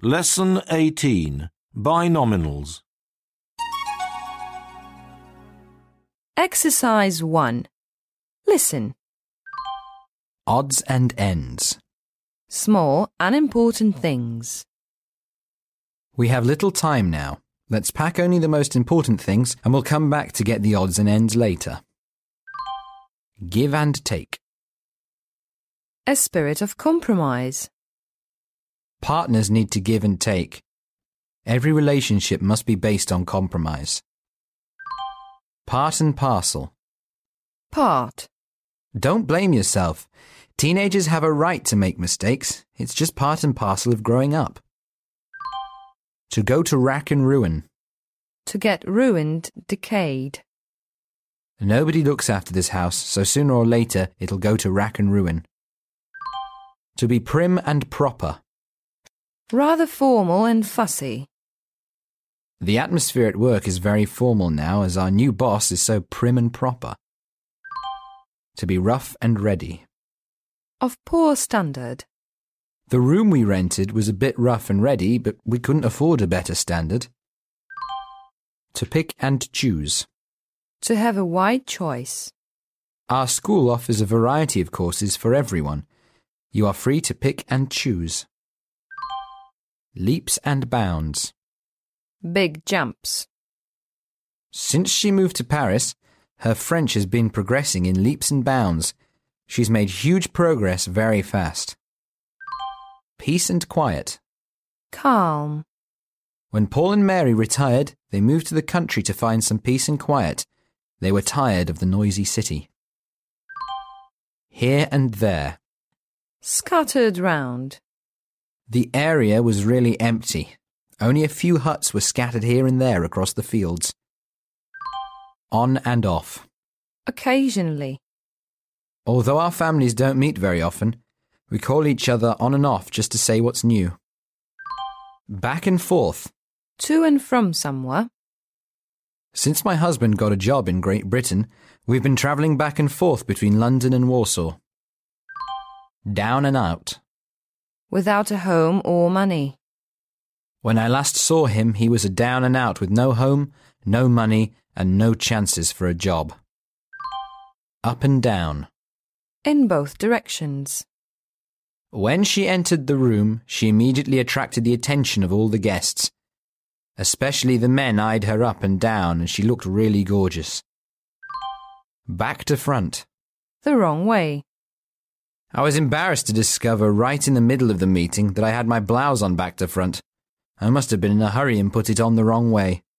Lesson 18. Binominals. Exercise 1. Listen. Odds and ends. Small, unimportant things. We have little time now. Let's pack only the most important things and we'll come back to get the odds and ends later. Give and take. A spirit of compromise. Partners need to give and take. Every relationship must be based on compromise. Part and parcel. Part. Don't blame yourself. Teenagers have a right to make mistakes. It's just part and parcel of growing up. To go to rack and ruin. To get ruined, decayed. Nobody looks after this house, so sooner or later it'll go to rack and ruin. To be prim and proper. Rather formal and fussy. The atmosphere at work is very formal now as our new boss is so prim and proper. To be rough and ready. Of poor standard. The room we rented was a bit rough and ready, but we couldn't afford a better standard. To pick and choose. To have a wide choice. Our school offers a variety of courses for everyone. You are free to pick and choose. Leaps and bounds. Big jumps. Since she moved to Paris, her French has been progressing in leaps and bounds. She's made huge progress very fast. Peace and quiet. Calm. When Paul and Mary retired, they moved to the country to find some peace and quiet. They were tired of the noisy city. Here and there. Scattered round. The area was really empty. Only a few huts were scattered here and there across the fields. On and off. Occasionally. Although our families don't meet very often, we call each other on and off just to say what's new. Back and forth. To and from somewhere. Since my husband got a job in Great Britain, we've been travelling back and forth between London and Warsaw. Down and out. Without a home or money. When I last saw him, he was a down and out with no home, no money, and no chances for a job. Up and down. In both directions. When she entered the room, she immediately attracted the attention of all the guests. Especially the men eyed her up and down, and she looked really gorgeous. Back to front. The wrong way. I was embarrassed to discover right in the middle of the meeting that I had my blouse on back to front. I must have been in a hurry and put it on the wrong way.